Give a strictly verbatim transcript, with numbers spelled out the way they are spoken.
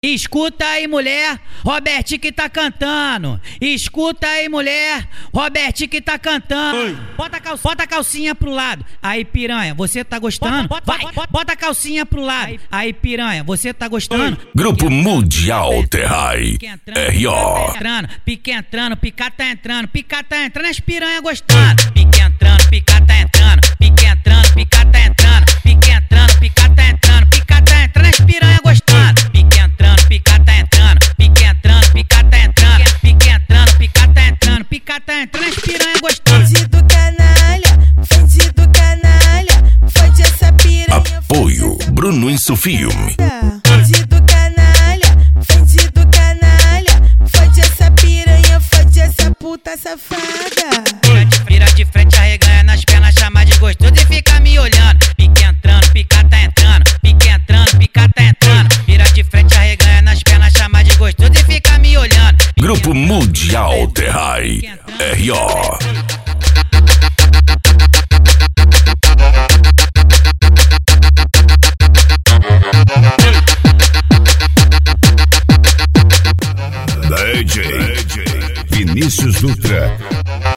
Escuta aí, mulher, Robertinho que tá cantando. Escuta aí, mulher, Robertinho que tá cantando. Bota a, calcinha, bota a calcinha pro lado. Aí, piranha, você tá gostando? Bota, bota, Vai, bota, bota a calcinha pro lado. Aí, piranha, você tá gostando? Grupo Mundial Terrai R O. Pique entrando, pica tá entrando, pica tá entrando, as piranha gostando. Pique entrando, pica tá entrando, pique entrando, pica tá entrando, pique entrando, pica tá entrando, pica tá entrando, as piranha gostando. Pique entrando, pica tá entrando, pique entrando, pica tá entrando, pique entrando, pica tá entrando, pica tá entrando, as piranha gostando. Bandido canalha, bandido canalha, fode essa piranha. Apoio Bruno Isso Filme. Bandido canalha, bandido canalha, fode essa piranha, fode essa puta safada. Vira de, vira de frente, arreganha nas pernas, chama de gostoso e fica me olhando. Pique entrando, pica tá entrando, pique entrando, pica tá entrando. Vira de frente, arreganha nas pernas, chama de gostoso e fica me olhando. Grupo Mundial Terrai R O. D J Vinícius Dutra.